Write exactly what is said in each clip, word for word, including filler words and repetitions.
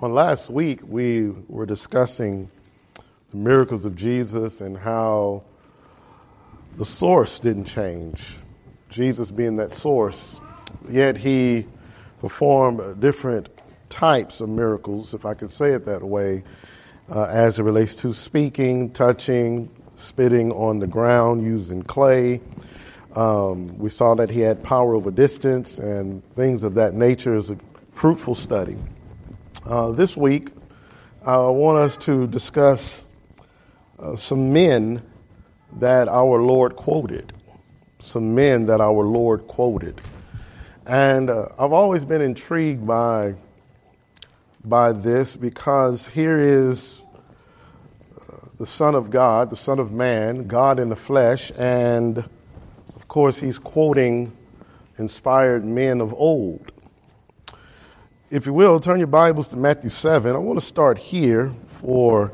On last week, we were discussing the miracles of Jesus and how the source didn't change. Jesus being that source, yet he performed different types of miracles, if I could say it that way, uh, as it relates to speaking, touching, spitting on the ground, using clay. Um, we saw that he had power over distance and things of that nature. Is a fruitful study. Uh, this week, I want us to discuss uh, some men that our Lord quoted. Some men that our Lord quoted. And uh, I've always been intrigued by, by this because here is uh, the Son of God, the Son of Man, God in the flesh, and of course he's quoting inspired men of old. If you will, turn your Bibles to Matthew seven. I want to start here for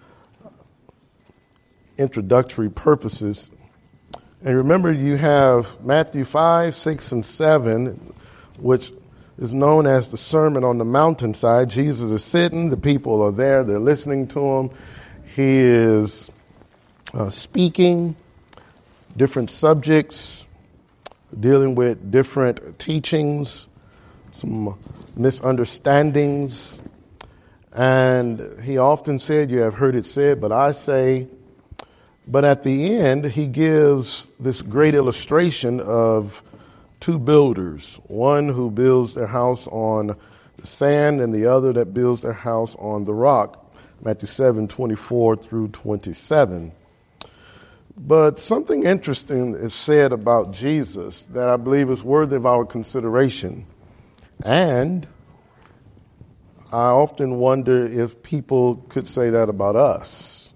introductory purposes. And remember, you have Matthew five, six, and seven, which is known as the Sermon on the Mountainside. Jesus is sitting, the people are there, they're listening to him. He is uh, speaking different subjects, dealing with different teachings, some misunderstandings. And he often said, you have heard it said, but I say. But at the end, he gives this great illustration of two builders, one who builds their house on the sand and the other that builds their house on the rock. Matthew seven, twenty-four through twenty-seven. But something interesting is said about Jesus that I believe is worthy of our consideration. And I often wonder if people could say that about us.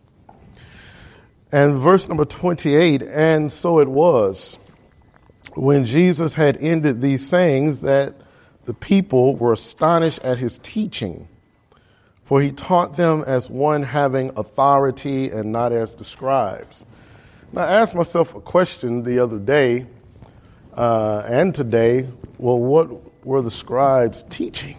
And verse number twenty-eight, and so it was, when Jesus had ended these sayings, that the people were astonished at his teaching, for he taught them as one having authority and not as the scribes. Now, I asked myself a question the other day uh, and today. Well, what were the scribes teaching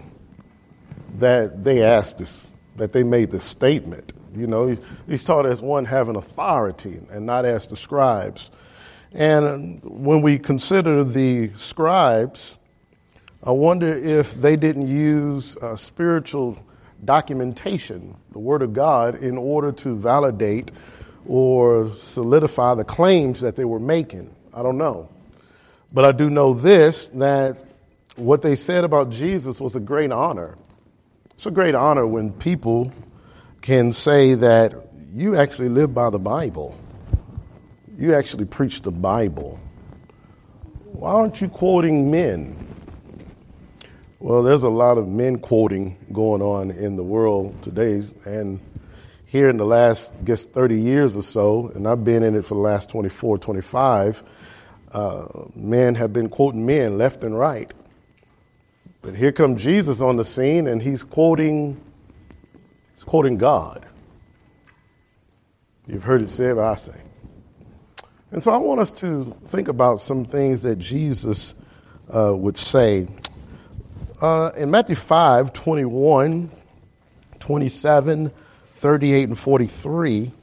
that they asked this, that they made this statement? You know, he's taught as one having authority and not as the scribes. And when we consider the scribes, I wonder if they didn't use uh, spiritual documentation, the Word of God, in order to validate or solidify the claims that they were making. I don't know. But I do know this, that what they said about Jesus was a great honor. It's a great honor when people can say that you actually live by the Bible. You actually preach the Bible. Why aren't you quoting men? Well, there's a lot of men quoting going on in the world today. And here in the last, I guess, thirty years or so, and I've been in it for the last twenty-four, twenty-five, uh, men have been quoting men left and right. But here comes Jesus on the scene, and he's quoting He's quoting God. You've heard it said, but I say. And so I want us to think about some things that Jesus uh, would say. Uh, in Matthew five, twenty-one, twenty-seven, thirty-eight, and forty-three,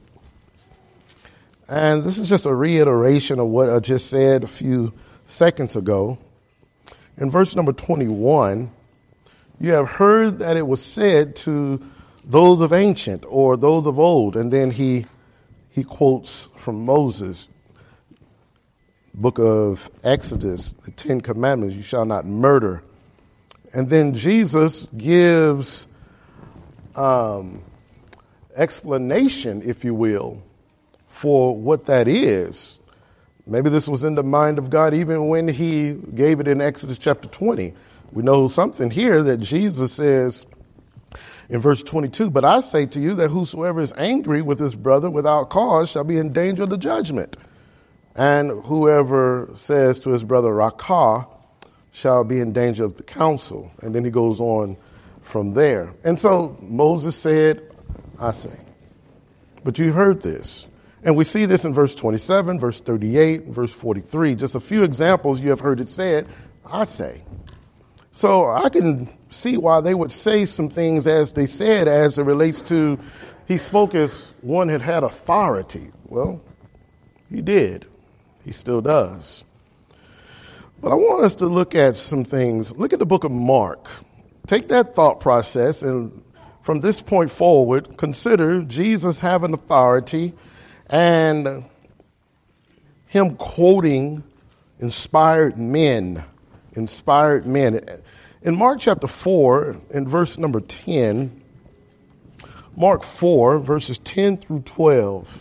and this is just a reiteration of what I just said a few seconds ago. In verse number twenty-one, you have heard that it was said to those of ancient or those of old. And then he he quotes from Moses, book of Exodus, the Ten Commandments, you shall not murder. And then Jesus gives um, explanation, if you will, for what that is. Maybe this was in the mind of God even when he gave it in Exodus chapter twenty. We know something here that Jesus says, in verse twenty-two, but I say to you that whosoever is angry with his brother without cause shall be in danger of the judgment. And whoever says to his brother, Rakah, shall be in danger of the council. And then he goes on from there. And so Moses said, I say. But you heard this. And we see this in verse twenty-seven, verse thirty-eight, verse forty-three. Just a few examples you have heard it said, I say. So I can see why they would say some things as they said as it relates to he spoke as one had had authority. Well, he did. He still does. But I want us to look at some things. Look at the book of Mark. Take that thought process and from this point forward, consider Jesus having authority and him quoting inspired men. Inspired men. In Mark chapter four, in verse number ten, Mark four, verses ten through twelve,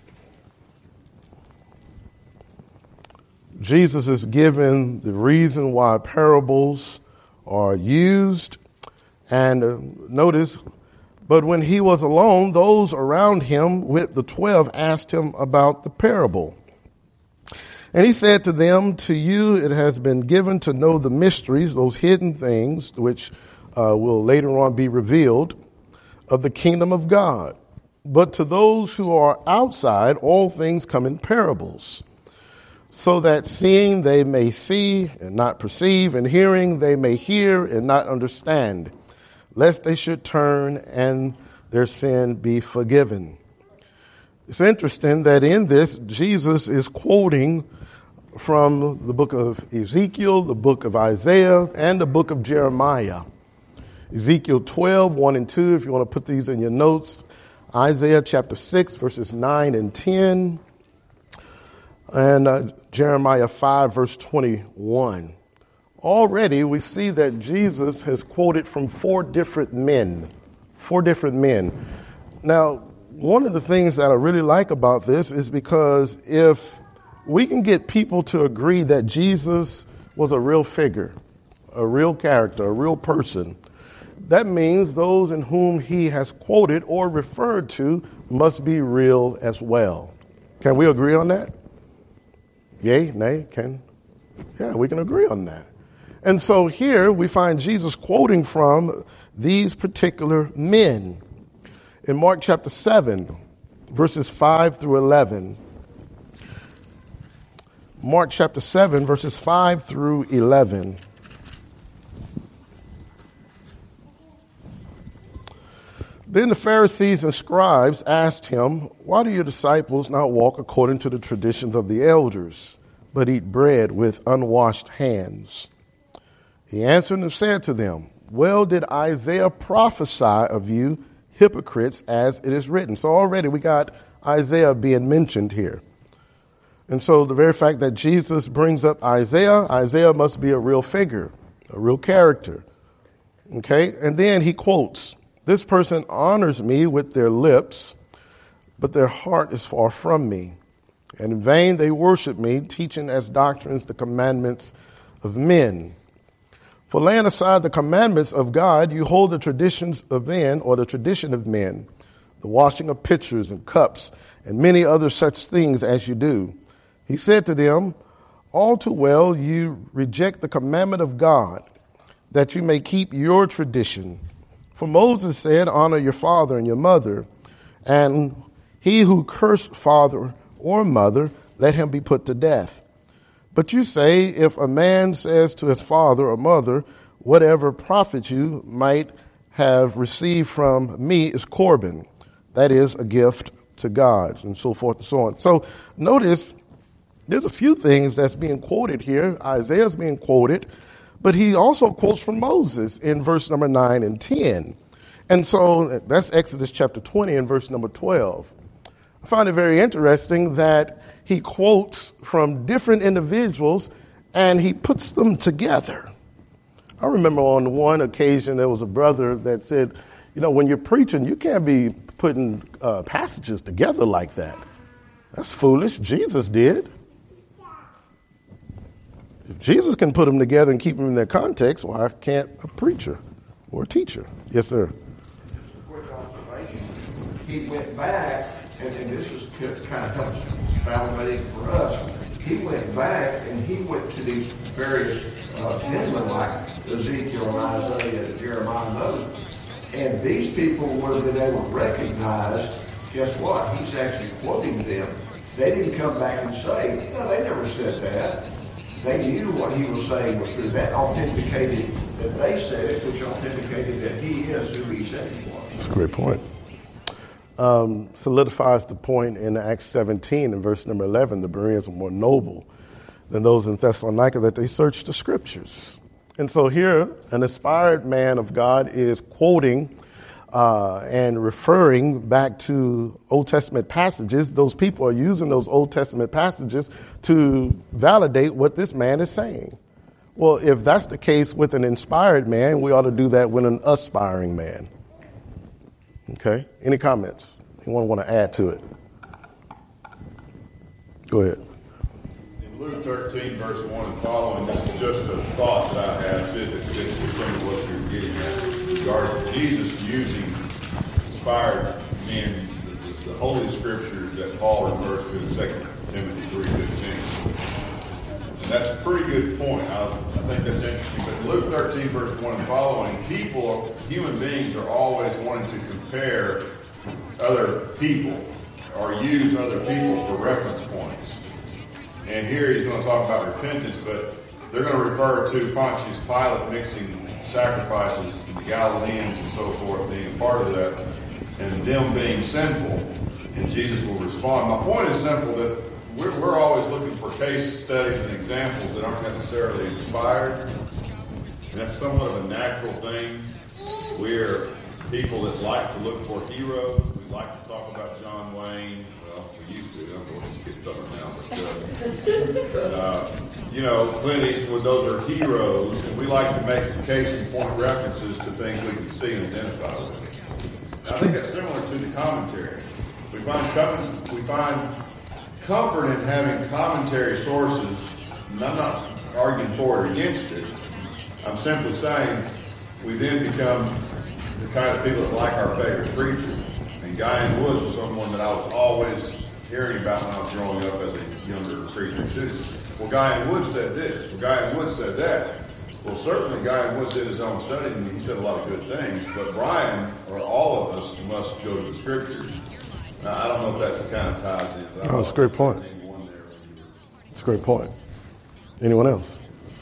Jesus is given the reason why parables are used. And uh, notice, but when he was alone, those around him with the twelve asked him about the parable. And he said to them, to you it has been given to know the mysteries, those hidden things, which uh, will later on be revealed, of the kingdom of God. But to those who are outside, all things come in parables, so that seeing they may see and not perceive, and hearing they may hear and not understand, lest they should turn and their sin be forgiven. It's interesting that in this, Jesus is quoting from the book of Ezekiel, the book of Isaiah, and the book of Jeremiah. Ezekiel twelve, one and two, if you want to put these in your notes. Isaiah chapter six, verses nine and ten. And uh, Jeremiah five, verse twenty-one. Already we see that Jesus has quoted from four different men. Four different men. Now, one of the things that I really like about this is because if we can get people to agree that Jesus was a real figure, a real character, a real person, that means those in whom he has quoted or referred to must be real as well. Can we agree on that? Yay, nay, can? Yeah, we can agree on that. And so here we find Jesus quoting from these particular men. In Mark chapter seven, verses five through eleven. Mark chapter seven, verses five through eleven. Then the Pharisees and scribes asked him, why do your disciples not walk according to the traditions of the elders, but eat bread with unwashed hands? He answered and said to them, well did Isaiah prophesy of you hypocrites, as it is written. So already we got Isaiah being mentioned here. And so the very fact that Jesus brings up Isaiah, Isaiah must be a real figure, a real character. Okay? And then he quotes, this person honors me with their lips, but their heart is far from me. And in vain they worship me, teaching as doctrines the commandments of men. For laying aside the commandments of God, you hold the traditions of men, or the tradition of men, the washing of pitchers and cups, and many other such things as you do. He said to them, all too well you reject the commandment of God, that you may keep your tradition. For Moses said, honor your father and your mother, and he who cursed father or mother, let him be put to death. But you say, if a man says to his father or mother, whatever profit you might have received from me is Corban, that is a gift to God, and so forth and so on. So notice there's a few things that's being quoted here. Isaiah's being quoted, but he also quotes from Moses in verse number nine and ten. And so that's Exodus chapter twenty and verse number twelve. I find it very interesting that he quotes from different individuals and he puts them together. I remember on one occasion there was a brother that said, you know, when you're preaching, you can't be putting uh, passages together like that. That's foolish. Jesus did. If Jesus can put them together and keep them in their context, why can't a preacher or a teacher? Yes, sir. Just a quick observation. He went back, and, and this is kind of helps validate for us. He went back and he went to these various uh, men like Ezekiel and Isaiah and Jeremiah and others. And these people would have been able to recognize, guess what? He's actually quoting them. They didn't come back and say, no, they never said that. They knew what he was saying was true. That authenticated that they said it, which authenticated that he is who he said he was. That's a great point. Um, solidifies the point in Acts seventeen and verse number eleven. The Bereans were more noble than those in Thessalonica, that they searched the scriptures. And so here, an inspired man of God is quoting uh, and referring back to Old Testament passages. Those people are using those Old Testament passages to validate what this man is saying. Well, if that's the case with an inspired man, we ought to do that with an aspiring man. Okay. Any comments? Anyone want to add to it? Go ahead. In Luke thirteen, verse one and following, this is just a thought that I have that fits with some of what you're getting at regarding Jesus using inspired men, the, the Holy Scriptures that Paul refers to in Second Timothy three fifteen. And that's a pretty good point. I, I think that's interesting. But Luke thirteen, verse one and following, people, human beings are always wanting to compare other people or use other people for reference points. And here he's going to talk about repentance, but they're going to refer to Pontius Pilate mixing sacrifices, the Galileans and so forth being a part of that, and them being sinful. And Jesus will respond. My point is simple, that we're, we're always looking for case studies and examples that aren't necessarily inspired. And that's somewhat of a natural thing. We're people that like to look for heroes. We like to talk about John Wayne. Well, we used to. I don't know if he's getting better now. But, uh, uh, you know, Clint Eastwood, those are heroes. And we like to make case and point references to things we can see and identify with. And I think that's similar to the commentary. We find, com- we find comfort in having commentary sources. And I'm not arguing for or against it. I'm simply saying we then become the kind of people that like our favorite preacher. And Guy N. Woods was someone that I was always hearing about when I was growing up as a younger preacher too. Well, Guy N. Woods said this. Well, Guy N. Woods said that. Well, certainly Guy N. Woods did his own study and he said a lot of good things. But Brian, or all of us, must go to the scriptures. Now, I don't know if that's the kind of ties in. Oh, that's a great point. It's a great point. Anyone else?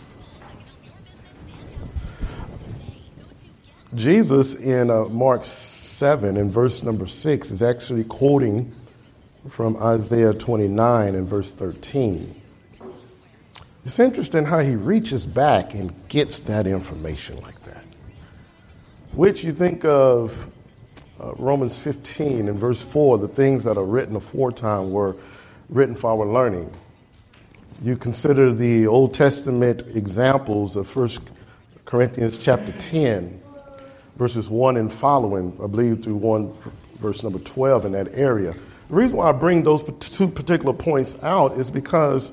Jesus in uh, Mark seven and verse number six is actually quoting from Isaiah twenty-nine and verse thirteen. It's interesting how he reaches back and gets that information like that. Which you think of uh, Romans fifteen and verse four, the things that are written aforetime were written for our learning. You consider the Old Testament examples of First Corinthians chapter ten, verses one and following, I believe through one verse number twelve in that area. The reason why I bring those two particular points out is because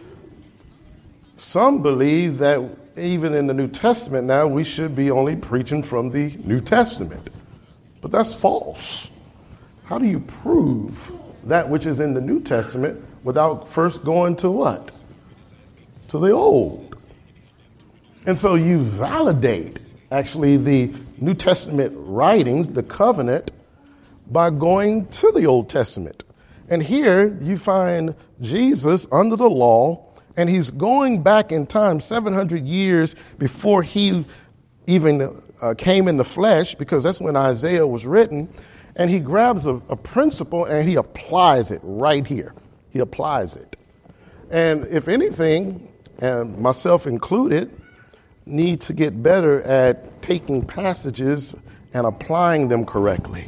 some believe that even in the New Testament now we should be only preaching from the New Testament. But that's false. How do you prove that which is in the New Testament without first going to what? To the Old. And so you validate actually the New Testament writings, the covenant, by going to the Old Testament. And here you find Jesus under the law, and he's going back in time seven hundred years before he even uh, came in the flesh, because that's when Isaiah was written. And he grabs a, a principle and he applies it right here. He applies it. And if anything, and myself included, need to get better at taking passages and applying them correctly.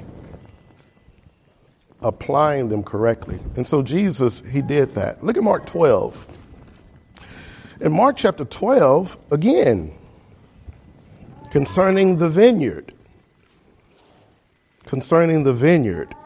Applying them correctly. And so Jesus, he did that. Look at Mark twelve. In Mark chapter twelve, again, concerning the vineyard. Concerning the vineyard.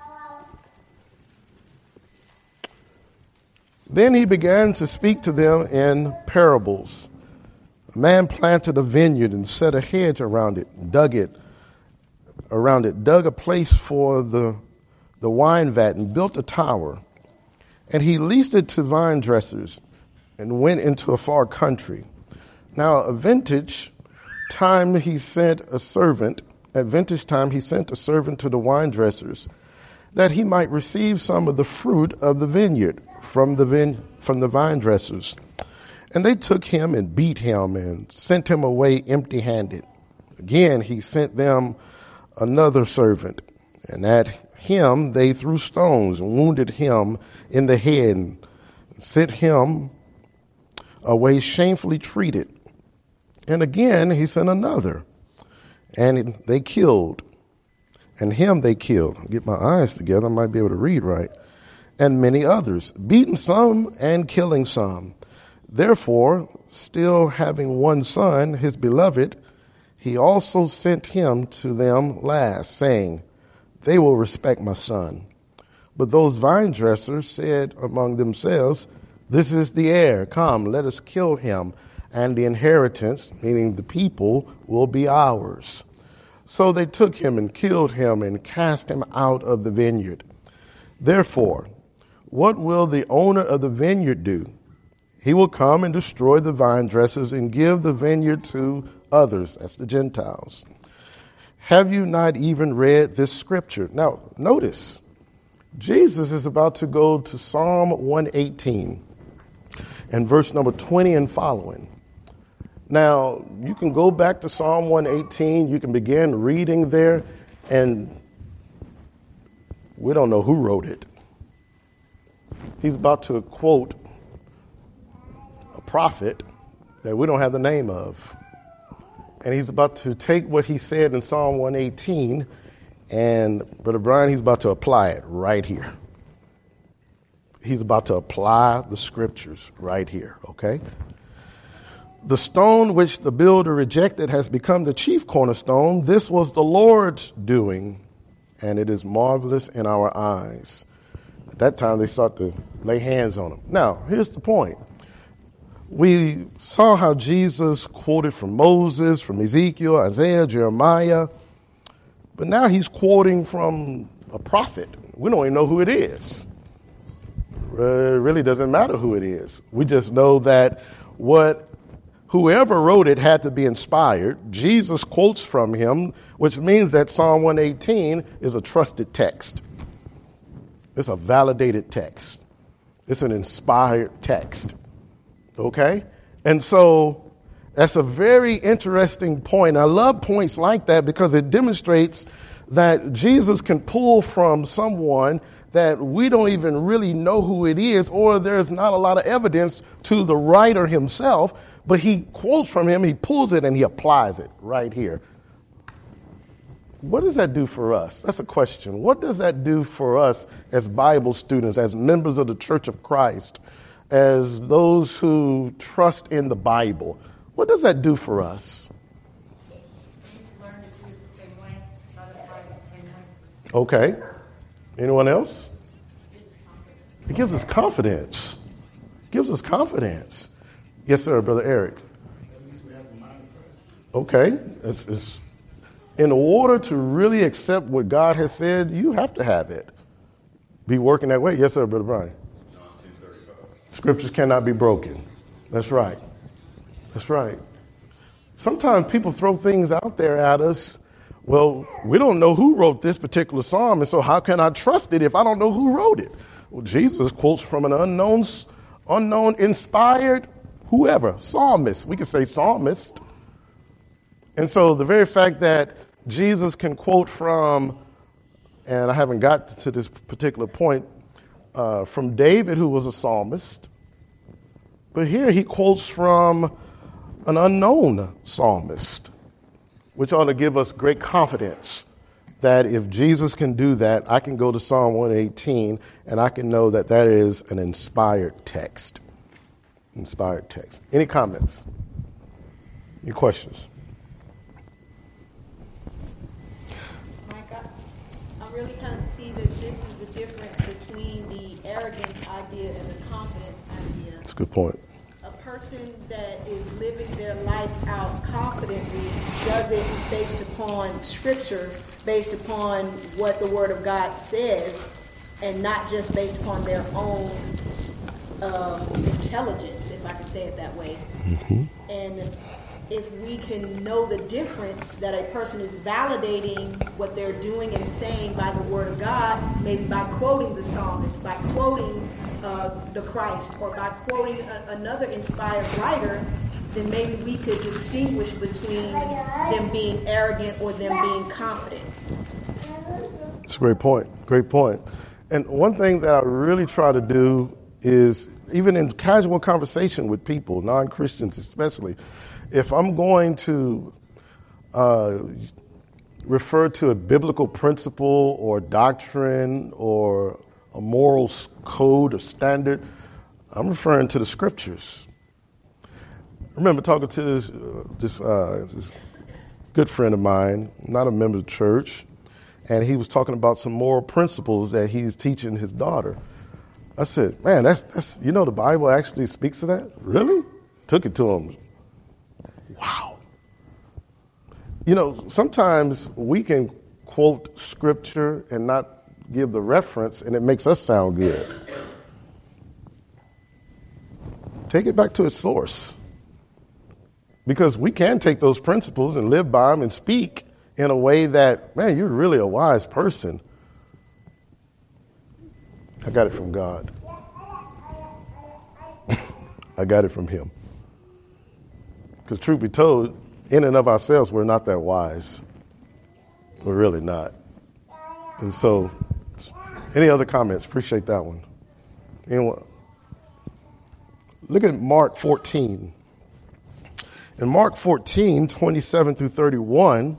Then he began to speak to them in parables. A man planted a vineyard and set a hedge around it, dug it around it, dug a place for the, the wine vat and built a tower. And he leased it to vine dressers and went into a far country. Now, a vintage time he sent a servant, at vintage time he sent a servant to the wine dressers that he might receive some of the fruit of the vineyard from the vine, from the vine dressers. And they took him and beat him and sent him away empty-handed. Again, he sent them another servant, and at him they threw stones and wounded him in the head and sent him away shamefully treated. And again, he sent another, and they killed. And him they killed. Get my eyes together, I might be able to read right. And many others, beating some and killing some. Therefore, still having one son, his beloved, he also sent him to them last, saying, they will respect my son. But those vine dressers said among themselves, this is the heir. Come, let us kill him, and the inheritance, meaning the people, will be ours. So they took him and killed him and cast him out of the vineyard. Therefore, what will the owner of the vineyard do? He will come and destroy the vine dressers and give the vineyard to others, as the Gentiles. Have you not even read this scripture? Now, notice, Jesus is about to go to Psalm one eighteen and verse number twenty and following. Now, you can go back to Psalm one eighteen. You can begin reading there, and we don't know who wrote it. He's about to quote a prophet that we don't have the name of. And he's about to take what he said in Psalm one eighteen, and Brother Brian, he's about to apply it right here. He's about to apply the scriptures right here, okay? The stone which the builder rejected has become the chief cornerstone. This was the Lord's doing, and it is marvelous in our eyes. At that time, they sought to lay hands on him. Now, here's the point. We saw how Jesus quoted from Moses, from Ezekiel, Isaiah, Jeremiah, but now he's quoting from a prophet. We don't even know who it is. It really doesn't matter who it is. We just know that what whoever wrote it had to be inspired. Jesus quotes from him, which means that Psalm one eighteen is a trusted text. It's a validated text. It's an inspired text. Okay? And so that's a very interesting point. I love points like that because it demonstrates that Jesus can pull from someone that we don't even really know who it is, or there's not a lot of evidence to the writer himself, but he quotes from him, he pulls it, and he applies it right here. What does that do for us? That's a question. What does that do for us as Bible students, as members of the Church of Christ, as those who trust in the Bible? What does that do for us? Okay. Anyone else? It gives us confidence. It gives us confidence. Yes, sir, Brother Eric. Okay. It's, it's, in order to really accept what God has said, you have to have it. Be working that way. Yes, sir, Brother Brian. Scriptures cannot be broken. That's right. That's right. Sometimes people throw things out there at us. Well, we don't know who wrote this particular psalm, and so how can I trust it if I don't know who wrote it? Well, Jesus quotes from an unknown, unknown, inspired, whoever, psalmist. We could say psalmist. And so the very fact that Jesus can quote from, and I haven't got to this particular point, uh, from David, who was a psalmist, but here he quotes from an unknown psalmist, which ought to give us great confidence that if Jesus can do that, I can go to Psalm one eighteen and I can know that that is an inspired text. Inspired text. Any comments? Any questions? Mike, I, I really kind of see that this is the difference between the arrogance idea and the confidence idea. That's a good point. A person that is living their life out confidently does it based upon Scripture, based upon what the Word of God says, and not just based upon their own uh, intelligence, if I can say it that way. Mm-hmm. And if we can know the difference that a person is validating what they're doing and saying by the word of God, maybe by quoting the psalmist, by quoting uh, the Christ, or by quoting a, another inspired writer, then maybe we could distinguish between them being arrogant or them being confident. That's a great point. Great point. And one thing that I really try to do is, even in casual conversation with people, non-Christians especially, if I'm going to uh, refer to a biblical principle or doctrine or a moral code or standard, I'm referring to the scriptures. I remember talking to this, uh, this, uh, this good friend of mine, not a member of the church, and he was talking about some moral principles that he's teaching his daughter. I said, man, that's, that's, you know, the Bible actually speaks to that? Really? Took it to him. Wow. You know, sometimes we can quote scripture and not give the reference, and it makes us sound good. Take it back to its source. Because we can take those principles and live by them and speak in a way that, man, you're really a wise person. I got it from God. I got it from him. Because truth be told, in and of ourselves, we're not that wise. We're really not. And so, any other comments? Appreciate that one. Anyone? Look at Mark fourteen. In Mark fourteen, twenty-seven through thirty-one,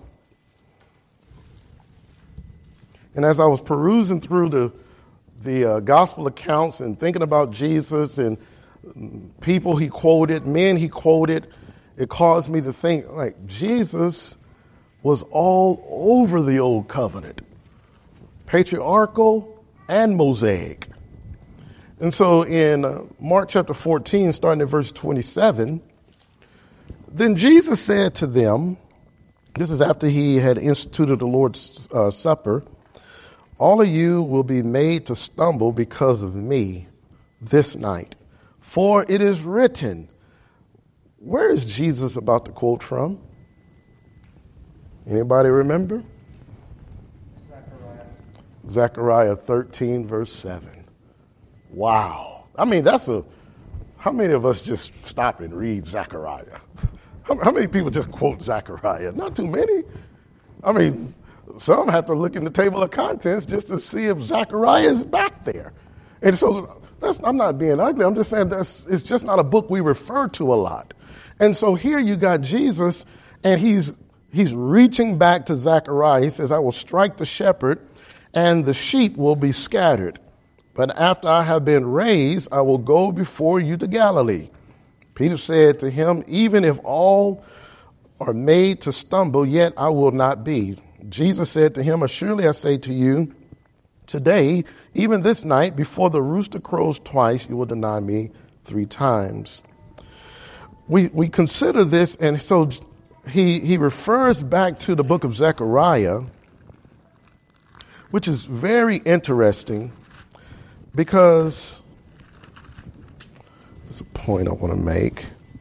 and as I was perusing through the the uh, gospel accounts and thinking about Jesus and people he quoted, men he quoted, it caused me to think, like, Jesus was all over the old covenant, patriarchal and Mosaic. And so in uh, Mark chapter fourteen, starting at verse twenty-seven, then Jesus said to them, this is after he had instituted the Lord's uh, Supper, all of you will be made to stumble because of me this night. For it is written. Where is Jesus about to quote from? Anybody remember? Zechariah. Zechariah thirteen, verse seven. Wow. I mean, that's a, how many of us just stop and read Zechariah? How, how many people just quote Zechariah? Not too many. I mean, some have to look in the table of contents just to see if Zechariah is back there. And so that's, I'm not being ugly. I'm just saying that's, it's just not a book we refer to a lot. And so here you got Jesus, and he's he's reaching back to Zechariah. He says, I will strike the shepherd, and the sheep will be scattered. But after I have been raised, I will go before you to Galilee. Peter said to him, even if all are made to stumble, yet I will not be. Jesus said to him, surely I say to you, today, even this night, before the rooster crows twice, you will deny me three times. We we consider this, and so he he refers back to the book of Zechariah, which is very interesting because there's a point I want to make.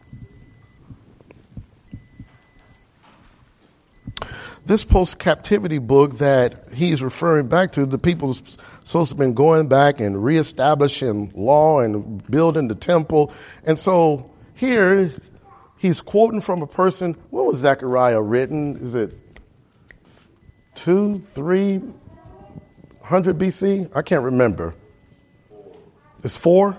This post-captivity book that he's referring back to, the people supposed to have been going back and reestablishing law and building the temple. And so here he's quoting from a person. When was Zechariah written? Is it two, three hundred B C? I can't remember. It's four?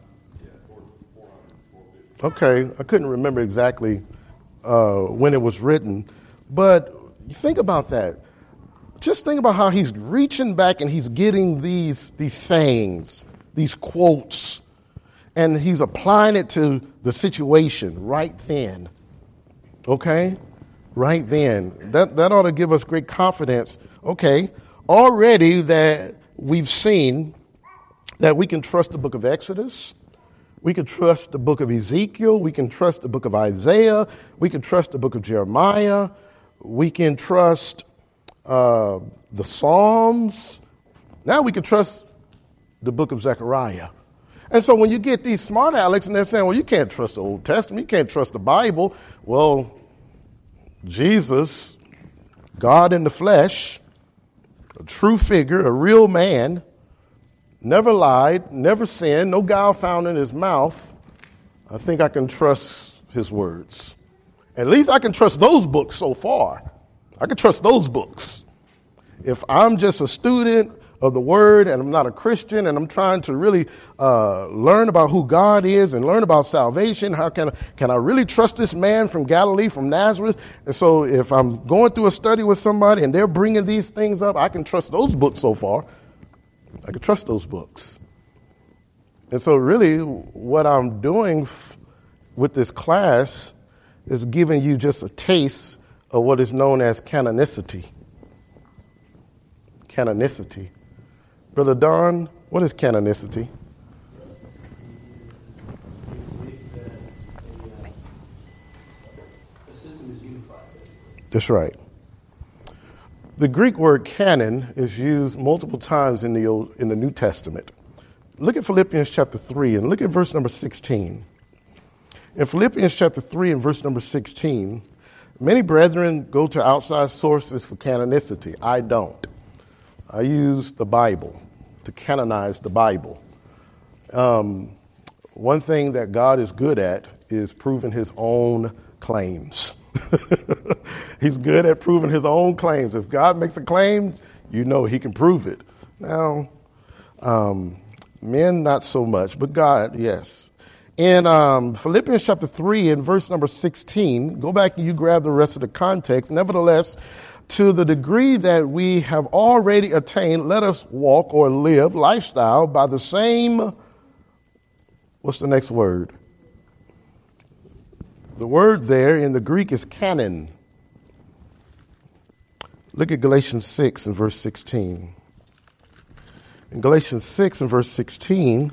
Okay, I couldn't remember exactly uh, when it was written. But think about that. Just think about how he's reaching back and he's getting these, these sayings, these quotes, and he's applying it to the situation right then. Okay? Right then. That, that ought to give us great confidence. Okay, already that we've seen that we can trust the book of Exodus. We can trust the book of Ezekiel. We can trust the book of Isaiah. We can trust the book of Jeremiah. We can trust uh, the Psalms. Now we can trust the book of Zechariah. And so when you get these smart alecks and they're saying, well, you can't trust the Old Testament, you can't trust the Bible. Well, Jesus, God in the flesh, a true figure, a real man, never lied, never sinned, no guile found in his mouth. I think I can trust his words. At least I can trust those books so far. I can trust those books. If I'm just a student of the word and I'm not a Christian and I'm trying to really uh, learn about who God is and learn about salvation, how can, can I really trust this man from Galilee, from Nazareth? And so if I'm going through a study with somebody and they're bringing these things up, I can trust those books so far. I can trust those books. And so really what I'm doing f- with this class is giving you just a taste of what is known as canonicity. Canonicity. Brother Don, what is canonicity? That's right. The Greek word canon is used multiple times in the Old, in the New Testament. Look at Philippians chapter three and look at verse number sixteen. In Philippians chapter three and verse number sixteen, many brethren go to outside sources for canonicity. I don't. I use the Bible to canonize the Bible. Um, one thing that God is good at is proving his own claims. He's good at proving his own claims. If God makes a claim, you know he can prove it. Now, um, men, not so much, but God, yes. In um, Philippians chapter three and verse number sixteen, go back and you grab the rest of the context. Nevertheless, to the degree that we have already attained, let us walk or live lifestyle by the same, what's the next word? The word there in the Greek is canon. Look at Galatians six and verse sixteen. In Galatians six and verse sixteen,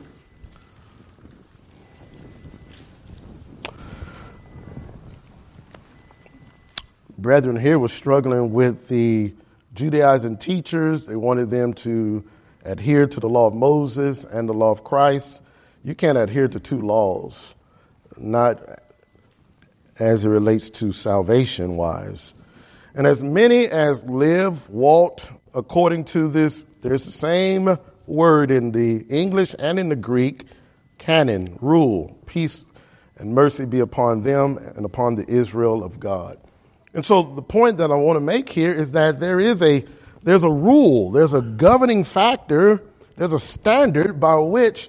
brethren here were struggling with the Judaizing teachers. They wanted them to adhere to the law of Moses and the law of Christ. You can't adhere to two laws, not as it relates to salvation-wise. And as many as live, walked according to this, there's the same word in the English and in the Greek, canon, rule, peace and mercy be upon them and upon the Israel of God. And so the point that I want to make here is that there is a there's a rule, there's a governing factor, there's a standard by which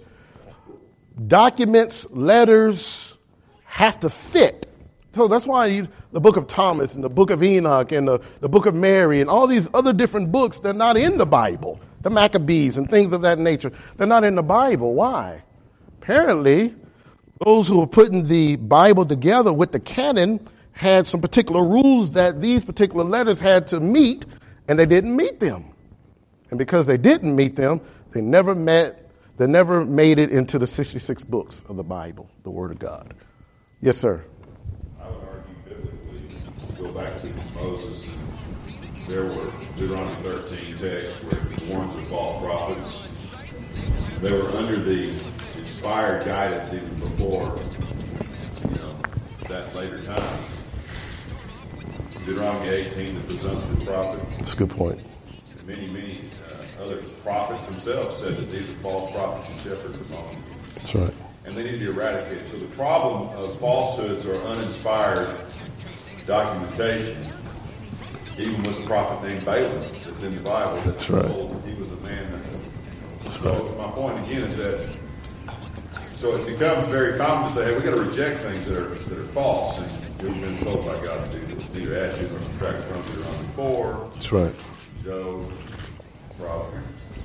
documents, letters have to fit. So that's why you, the book of Thomas and the book of Enoch and the, the book of Mary and all these other different books, they're not in the Bible. The Maccabees and things of that nature, they're not in the Bible. Why? Apparently, those who were putting the Bible together with the canon had some particular rules that these particular letters had to meet, and they didn't meet them. And because they didn't meet them, they never met, they never made it into the sixty-six books of the Bible, the Word of God. Yes, sir. I would argue biblically, go back to Moses, there were Deuteronomy thirteen texts where he warns of false prophets. They were under the inspired guidance even before, you know, that later time. Deuteronomy eighteen, the presumption of prophet. That's a good point. And many, many uh, other prophets themselves said that these are false prophets and shepherds among them. That's right. And they need to be eradicated. So the problem of falsehoods or uninspired documentation, even with the prophet named Balaam that's in the Bible, that's that's right. told that he was a man. That, so right. My point again is that so it becomes very common to say, hey, we've got to reject things that are that are false. And we've been told by God to do this. Neither add to nor subtract from Deuteronomy four. That's right. Job, Proverbs.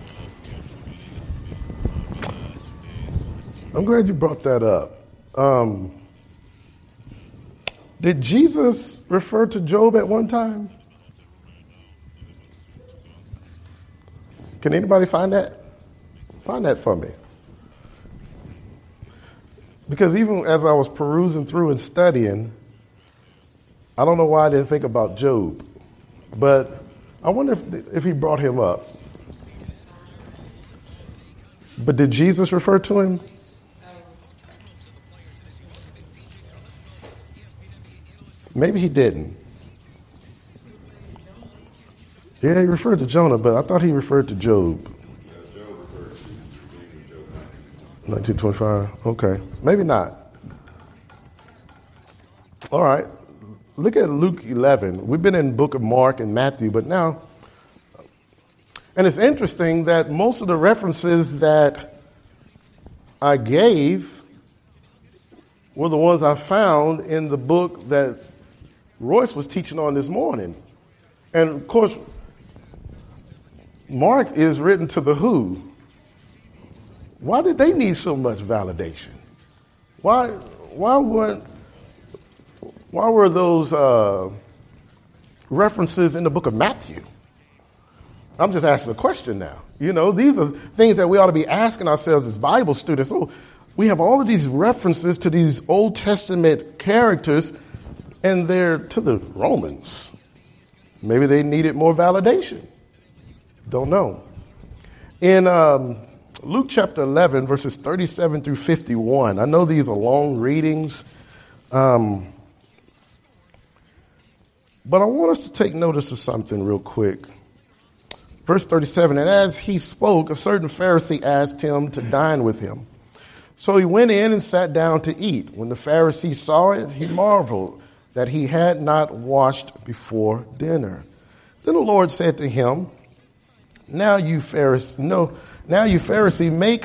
I'm glad you brought that up. Um, did Jesus refer to Job at one time? Can anybody find that? Find that for me. Because even as I was perusing through and studying, I don't know why I didn't think about Job, but I wonder if, if he brought him up. But did Jesus refer to him? Maybe he didn't. Yeah, he referred to Jonah, but I thought he referred to Job. nineteen twenty-five. Okay. Maybe not. All right. Look at Luke eleven. We've been in the book of Mark and Matthew, but now, and it's interesting that most of the references that I gave were the ones I found in the book that Royce was teaching on this morning. And of course, Mark is written to the who. Why did they need so much validation? Why, why weren't, why were those uh, references in the book of Matthew? I'm just asking a question now. You know, these are things that we ought to be asking ourselves as Bible students. Oh, we have all of these references to these Old Testament characters, and they're to the Romans. Maybe they needed more validation. Don't know. In um, Luke chapter eleven, verses thirty-seven through fifty-one, I know these are long readings, um, but I want us to take notice of something real quick. Verse thirty-seven, and as he spoke, a certain Pharisee asked him to dine with him. So he went in and sat down to eat. When the Pharisee saw it, he marveled that he had not washed before dinner. Then the Lord said to him, Now you Pharisee, no, now you Pharisee, make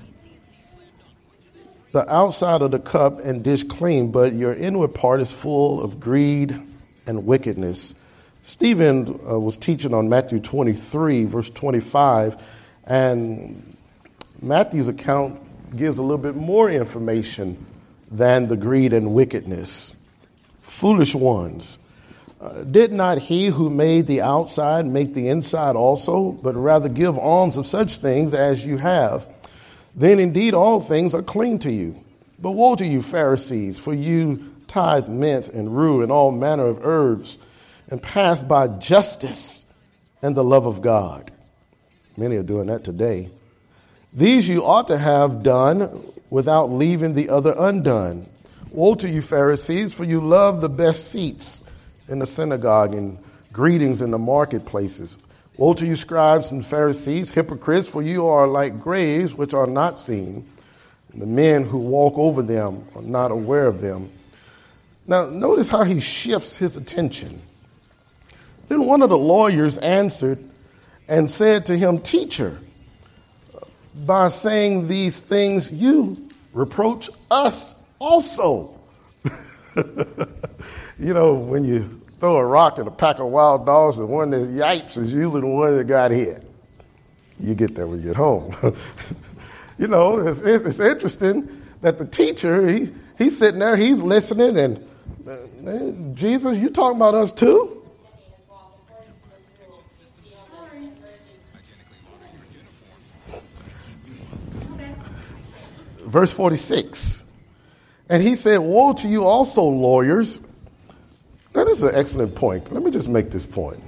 the outside of the cup and dish clean, but your inward part is full of greed and wickedness. Stephen uh, was teaching on Matthew twenty-three, verse twenty-five, and Matthew's account gives a little bit more information than the greed and wickedness. Foolish ones. Uh, did not he who made the outside make the inside also, but rather give alms of such things as you have? Then indeed all things are clean to you. But woe to you, Pharisees, for you tithe mint and rue and all manner of herbs, and pass by justice and the love of God. Many are doing that today. These you ought to have done without leaving the other undone. Woe to you, Pharisees, for you love the best seats in the synagogue and greetings in the marketplaces. Woe to you, scribes and Pharisees, hypocrites, for you are like graves which are not seen, and the men who walk over them are not aware of them. Now, notice how he shifts his attention. Then one of the lawyers answered and said to him, Teacher, by saying these things, you reproach us also. You know, when you throw a rock at a pack of wild dogs, the one that yipes is usually the one that got hit. You get that when you get home. You know, it's, it's interesting that the teacher, he, he's sitting there, he's listening, and uh, Jesus, you talking about us too? Verse forty-six, and he said, Woe to you also, lawyers. Now, this is an excellent point. Let me just make this point.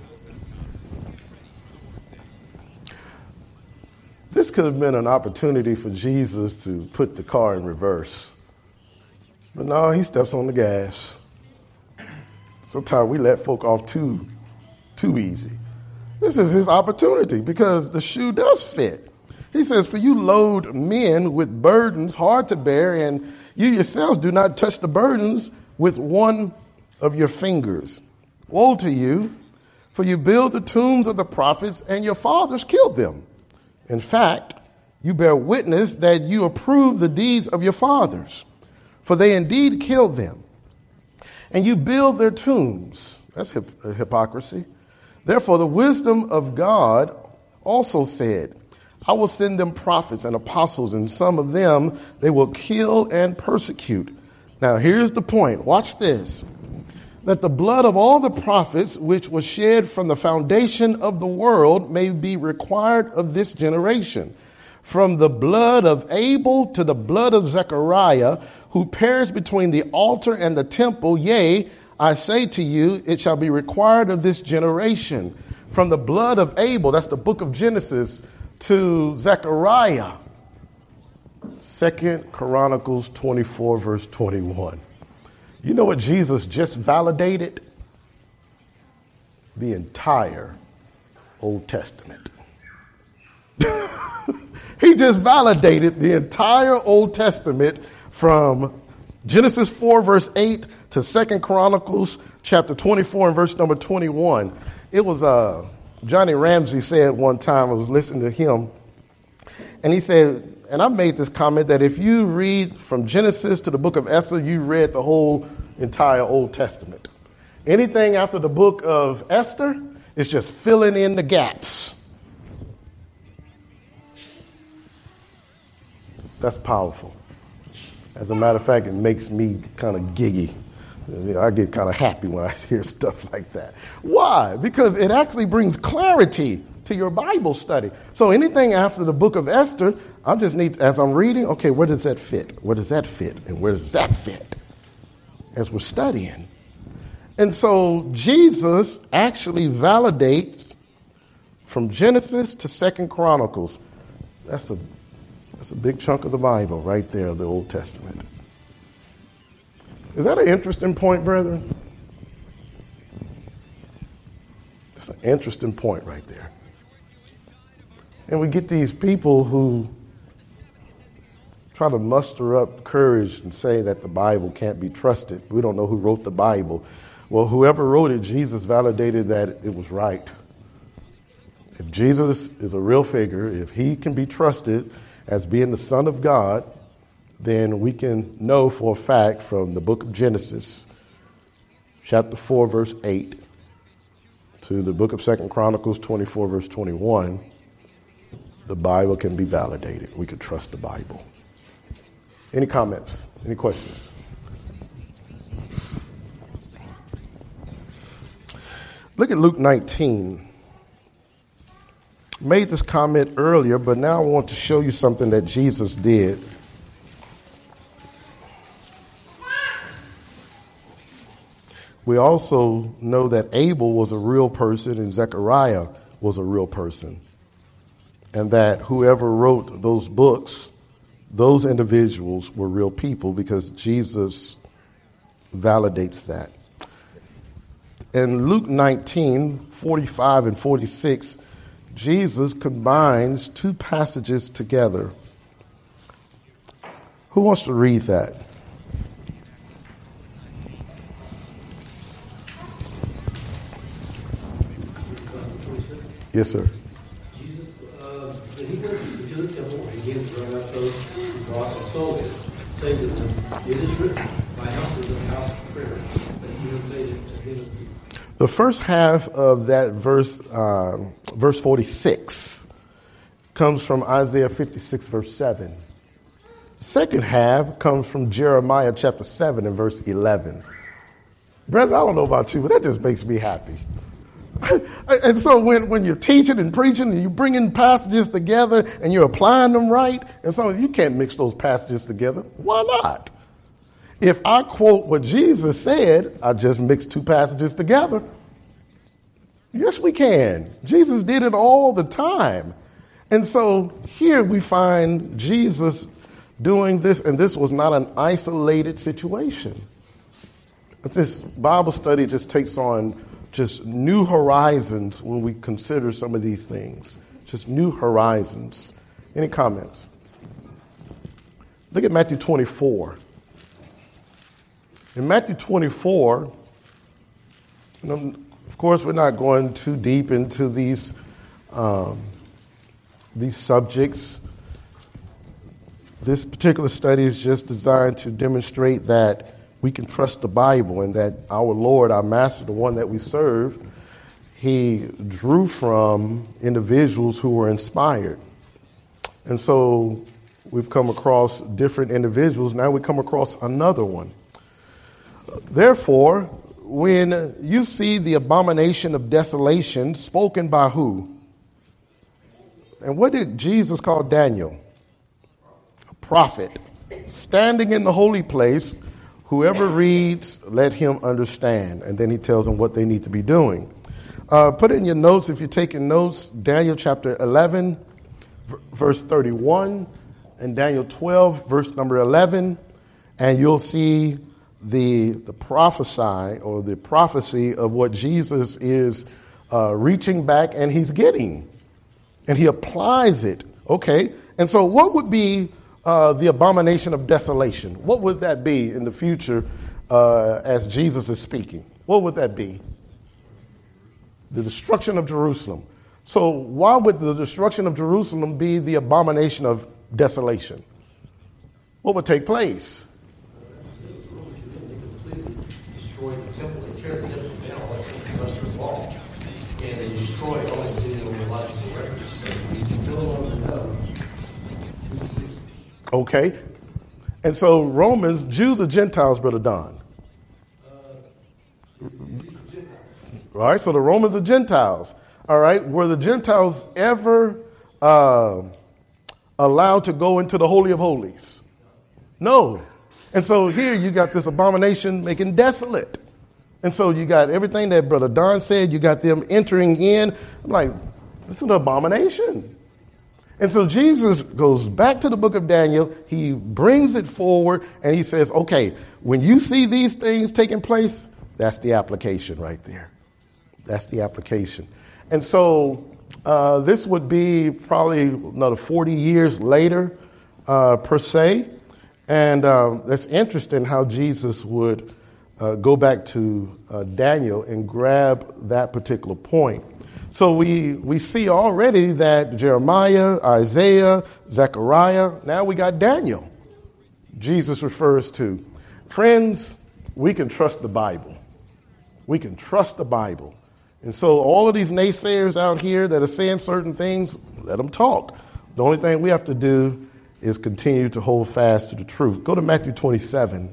This could have been an opportunity for Jesus to put the car in reverse. But no, he steps on the gas. Sometimes we let folk off too, too easy. This is his opportunity because the shoe does fit. He says, for you load men with burdens hard to bear, and you yourselves do not touch the burdens with one of your fingers. Woe to you, for you build the tombs of the prophets, and your fathers killed them. In fact, you bear witness that you approve the deeds of your fathers, for they indeed killed them. And you build their tombs. That's hip- hypocrisy. Therefore, the wisdom of God also said, I will send them prophets and apostles, and some of them they will kill and persecute. Now, here's the point. Watch this. That the blood of all the prophets, which was shed from the foundation of the world, may be required of this generation. From the blood of Abel to the blood of Zechariah, who perished between the altar and the temple, yea, I say to you, it shall be required of this generation. From the blood of Abel, that's the book of Genesis, to Zechariah, Second Chronicles twenty-four, verse twenty-one. You know what Jesus just validated? The entire Old Testament. He just validated the entire Old Testament from Genesis four, verse eight to Second Chronicles chapter twenty-four and verse number twenty-one. It was uh, Johnny Ramsey said one time, I was listening to him, and he said, and I made this comment, that if you read from Genesis to the book of Esther, you read the whole entire Old Testament. Anything after the book of Esther is just filling in the gaps. That's powerful. As a matter of fact, it makes me kind of giggy. You know, I get kind of happy when I hear stuff like that. Why? Because it actually brings clarity to your Bible study. So anything after the book of Esther, I just need, as I'm reading, okay, where does that fit? Where does that fit? And where does that fit? As we're studying. And so Jesus actually validates from Genesis to Second Chronicles. That's a That's a big chunk of the Bible right there, the Old Testament. Is that an interesting point, brethren? It's an interesting point right there. And we get these people who try to muster up courage and say that the Bible can't be trusted. We don't know who wrote the Bible. Well, whoever wrote it, Jesus validated that it was right. If Jesus is a real figure, if he can be trusted as being the Son of God, then we can know for a fact from the book of Genesis, chapter four, verse eight, to the book of Second Chronicles twenty-four, verse twenty-one, the Bible can be validated. We can trust the Bible. Any comments? Any questions? Look at Luke nineteen. Made this comment earlier, but now I want to show you something that Jesus did. We also know that Abel was a real person and Zechariah was a real person. And that whoever wrote those books, those individuals were real people, because Jesus validates that. In Luke nineteen, forty-five and forty-six, Jesus combines two passages together. Who wants to read that? Yes, sir. Jesus, uh, when he went to the temple and began to bring up those who brought the soul in, saying to them, it is written, my house is a house of prayer, but you have made it a den of people. The first half of that verse, um, verse forty-six, comes from Isaiah fifty-six, verse seven. The second half comes from Jeremiah chapter seven and verse eleven. Brother, I don't know about you, but that just makes me happy. And so when, when you're teaching and preaching and you bring in passages together and you're applying them right, and so you can't mix those passages together. Why not? If I quote what Jesus said, I just mix two passages together. Yes, we can. Jesus did it all the time. And so here we find Jesus doing this, and this was not an isolated situation. This Bible study just takes on just new horizons when we consider some of these things. Just new horizons. Any comments? Look at Matthew twenty-four. In Matthew twenty-four, you know, of course, we're not going too deep into these um, these subjects. This particular study is just designed to demonstrate that we can trust the Bible and that our Lord, our Master, the one that we serve, he drew from individuals who were inspired. And so we've come across different individuals. Now we come across another one. Therefore, when you see the abomination of desolation spoken by who? And what did Jesus call Daniel? A prophet. Standing in the holy place, whoever reads, let him understand. And then he tells them what they need to be doing. Uh, put it in your notes if you're taking notes. Daniel chapter eleven, v- verse thirty-one, and Daniel twelve, verse number eleven. And you'll see the the prophesy or the prophecy of what Jesus is uh, reaching back and he's getting, and he applies it. Okay, and so what would be uh, the abomination of desolation? What would that be in the future uh, as Jesus is speaking? What would that be? The destruction of Jerusalem. So why would the destruction of Jerusalem be the abomination of desolation? What would take place? Destroy the temple and tear the temple down like the Western Wall, and they destroy all the theological records. You can fill on the nose. Okay, and so Romans, Jews or Gentiles, Brother Don? Uh, All right, so the Romans are Gentiles. All right, were the Gentiles ever uh, allowed to go into the Holy of Holies? No. And so here you got this abomination making desolate. And so you got everything that Brother Don said, you got them entering in. I'm like, this is an abomination. And so Jesus goes back to the book of Daniel. He brings it forward and he says, okay, when you see these things taking place, that's the application right there. That's the application. And so uh, this would be probably another forty years later, uh, per se. And um, that's interesting how Jesus would uh, go back to uh, Daniel and grab that particular point. So we, we see already that Jeremiah, Isaiah, Zechariah, now we got Daniel. Jesus refers to. Friends, we can trust the Bible. We can trust the Bible. And so all of these naysayers out here that are saying certain things, let them talk. The only thing we have to do is continue to hold fast to the truth. Go to Matthew twenty-seven.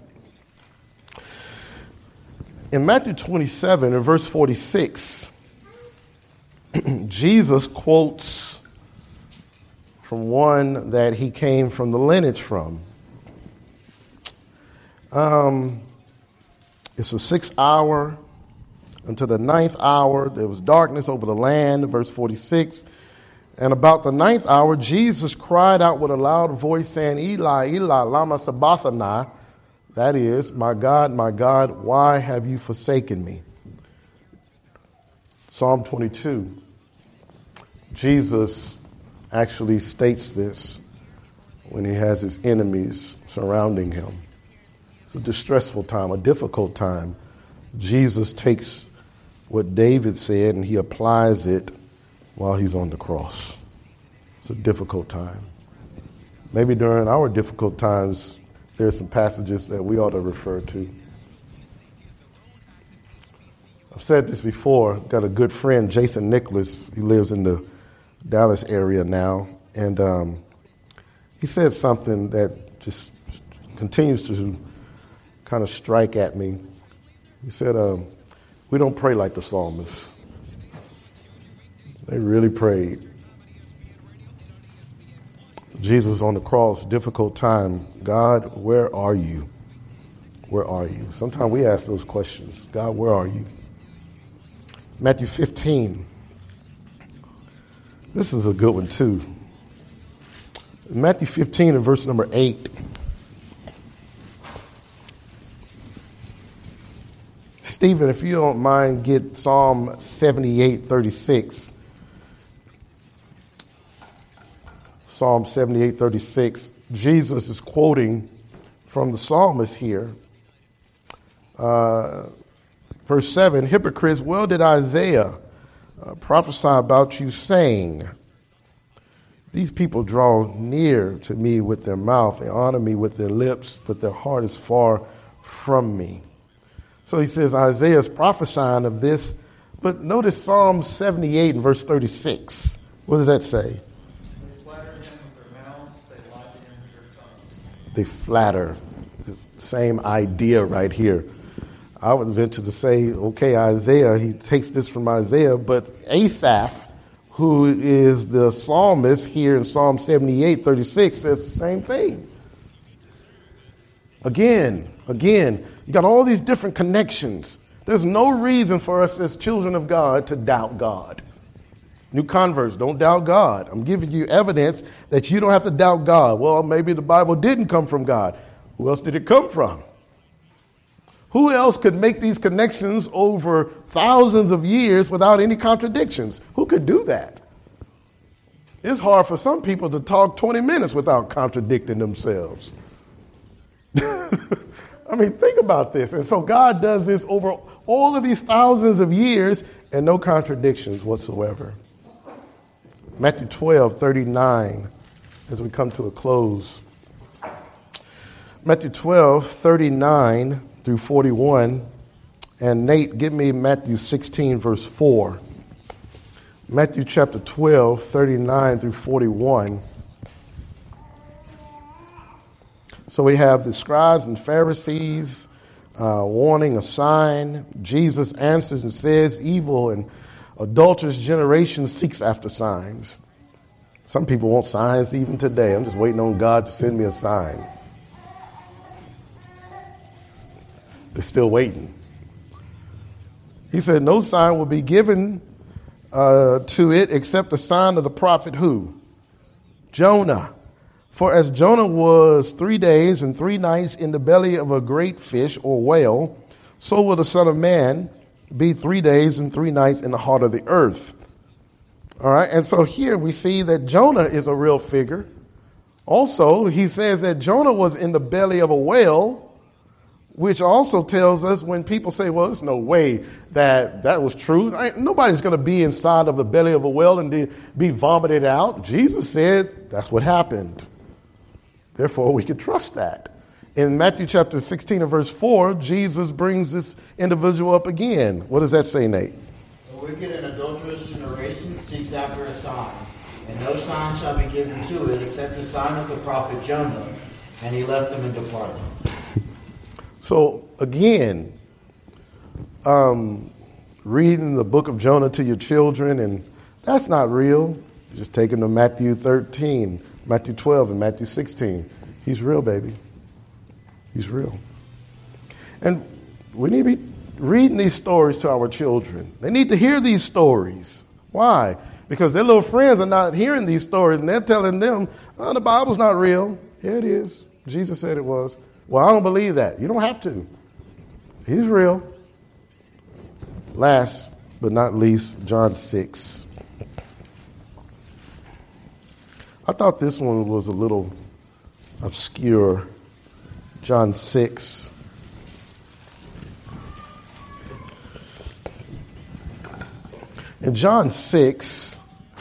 In Matthew twenty-seven, in verse forty-six, Jesus quotes from one that he came from the lineage from. Um, it's the sixth hour until the ninth hour. There was darkness over the land, verse forty-six. And about the ninth hour, Jesus cried out with a loud voice, saying, Eli, Eli, lama sabachthani. That is, my God, my God, why have you forsaken me? Psalm twenty-two. Jesus actually states this when he has his enemies surrounding him. It's a distressful time, a difficult time. Jesus takes what David said and he applies it while he's on the cross. It's a difficult time. Maybe during our difficult times, there's some passages that we ought to refer to. I've said this before. Got a good friend, Jason Nicholas. He lives in the Dallas area now. And um, he said something that just continues to kind of strike at me. He said, um, we don't pray like the psalmists. They really prayed. Jesus on the cross, difficult time. God, where are you? Where are you? Sometimes we ask those questions. God, where are you? Matthew fifteen. This is a good one too. Matthew fifteen and verse number eight. Stephen, if you don't mind, get Psalm seventy-eight thirty-six. Psalm seventy-eight thirty-six. Jesus is quoting from the psalmist here. Uh, verse seven, hypocrites, well did Isaiah uh, prophesy about you, saying, these people draw near to me with their mouth, they honor me with their lips, but their heart is far from me. So he says Isaiah is prophesying of this, but notice Psalm seventy-eight and verse thirty-six. What does that say? They flatter. It's the same idea right here. I would venture to say, okay, Isaiah, he takes this from Isaiah, but Asaph, who is the psalmist here in Psalm seventy-eight thirty-six, says the same thing. Again, again, you got all these different connections. There's no reason for us as children of God to doubt God. New converts, don't doubt God. I'm giving you evidence that you don't have to doubt God. Well, maybe the Bible didn't come from God. Who else did it come from? Who else could make these connections over thousands of years without any contradictions? Who could do that? It's hard for some people to talk twenty minutes without contradicting themselves. I mean, think about this. And so God does this over all of these thousands of years and no contradictions whatsoever. Matthew twelve, thirty-nine, as we come to a close. Matthew twelve, thirty-nine through forty-one. And Nate, give me Matthew sixteen, verse four. Matthew chapter twelve, thirty-nine through forty-one. So we have the scribes and Pharisees uh, wanting a sign. Jesus answers and says, evil and adulterous generation seeks after signs. Some people want signs even today. I'm just waiting on God to send me a sign. They're still waiting. He said, no sign will be given uh, to it except the sign of the prophet who? Jonah. For as Jonah was three days and three nights in the belly of a great fish or whale, so will the Son of Man be three days and three nights in the heart of the earth. All right. And so here we see that Jonah is a real figure. Also, he says that Jonah was in the belly of a whale, which also tells us when people say, well, there's no way that that was true. I, nobody's going to be inside of the belly of a whale and be vomited out. Jesus said that's what happened. Therefore, we can trust that. In Matthew chapter sixteen and verse four, Jesus brings this individual up again. What does that say, Nate? The wicked and adulterous generation seeks after a sign, and no sign shall be given to it except the sign of the prophet Jonah. And he left them and departed. So, again, um, reading the book of Jonah to your children, and that's not real. You're just taking to Matthew thirteen, Matthew twelve, and Matthew sixteen. He's real, baby. He's real. And we need to be reading these stories to our children. They need to hear these stories. Why? Because their little friends are not hearing these stories, and they're telling them, oh, the Bible's not real. Here it is. Jesus said it was. Well, I don't believe that. You don't have to. He's real. Last but not least, John six. I thought this one was a little obscure. John six. In John six,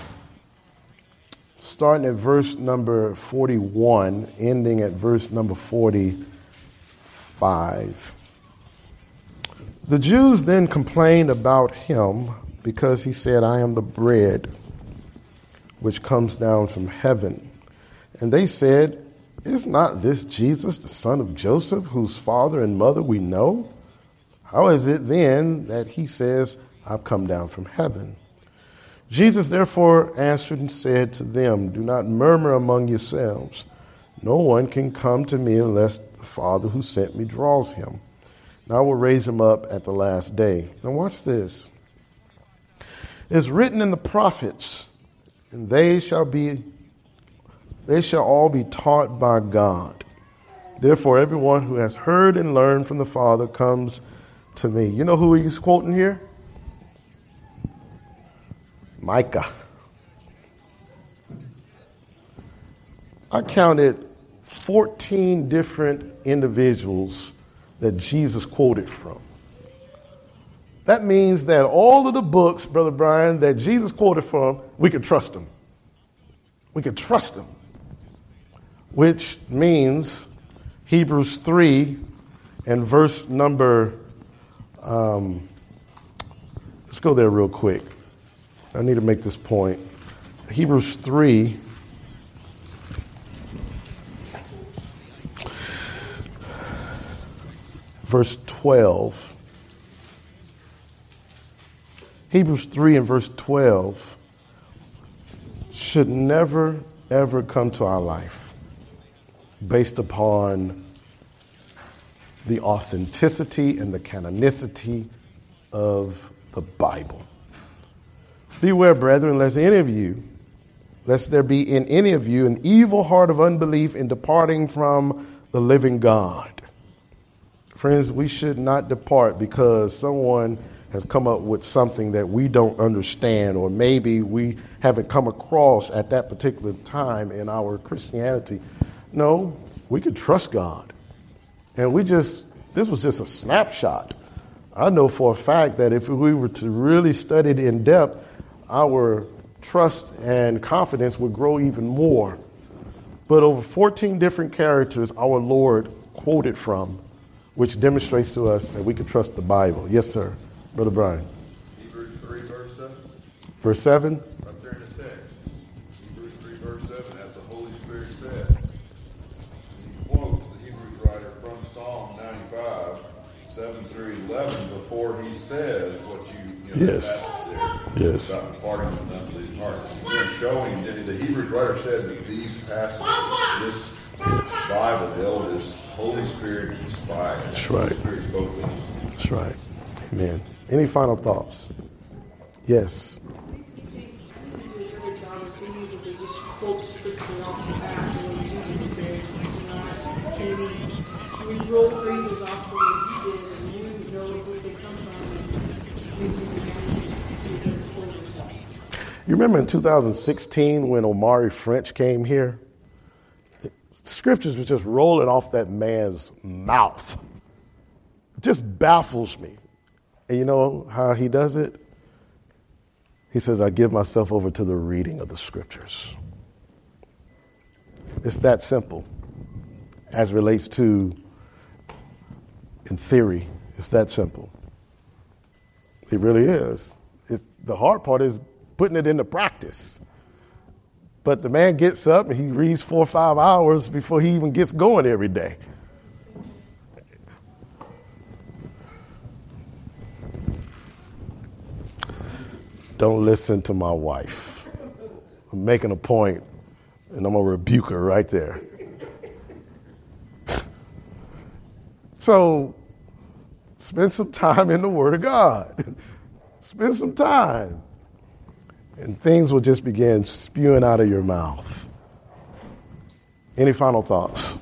starting at verse number forty-one, ending at verse number forty-five. The Jews then complained about him because he said, I am the bread which comes down from heaven. And they said, is not this Jesus, the son of Joseph, whose father and mother we know? How is it then that he says, I've come down from heaven? Jesus therefore answered and said to them, do not murmur among yourselves. No one can come to me unless the Father who sent me draws him. And I will raise him up at the last day. Now watch this. It's written in the prophets, and they shall be, they shall all be taught by God. Therefore, everyone who has heard and learned from the Father comes to me. You know who he's quoting here? Micah. I counted fourteen different individuals that Jesus quoted from. That means that all of the books, Brother Brian, that Jesus quoted from, we could trust them. We could trust them. Which means Hebrews three and verse number, um, let's go there real quick. I need to make this point. Hebrews three. Verse twelve. Hebrews three and verse twelve should never, ever come to our life based upon the authenticity and the canonicity of the Bible. Beware, brethren, lest any of you, lest there be in any of you an evil heart of unbelief in departing from the living God. Friends, we should not depart because someone has come up with something that we don't understand, or maybe we haven't come across at that particular time in our Christianity. No, we can trust God. And we just, this was just a snapshot. I know for a fact that if we were to really study it in depth, our trust and confidence would grow even more. But over fourteen different characters our Lord quoted from, which demonstrates to us that we can trust the Bible. Yes, sir. Brother Brian. Hebrews three, verse seven. Verse seven. Right there in the text. Hebrews three, verse seven, as the Holy Spirit said. He quotes the Hebrews writer from Psalm ninety-five, seven through eleven, before he says what you, you know, Yes. there, Yes. about departing from the unbelieving heart. Again, showing that the Hebrews writer said that these passages, this Yes. Bible, the eldest, Holy Spirit inspired. That's right. Holy Spirit spoke to us. That's right. Amen. Any final thoughts? Yes. You remember in two thousand sixteen when Omari French came here? Scriptures was just rolling off that man's mouth. It just baffles me. And you know how he does it? He says, I give myself over to the reading of the scriptures. It's that simple as relates to, in theory, it's that simple. It really is. It's, the hard part is putting it into practice. But the man gets up and he reads four or five hours before he even gets going every day. Don't listen to my wife. I'm making a point, and I'm going to rebuke her right there. So, spend some time in the Word of God. Spend some time. And things will just begin spewing out of your mouth. Any final thoughts?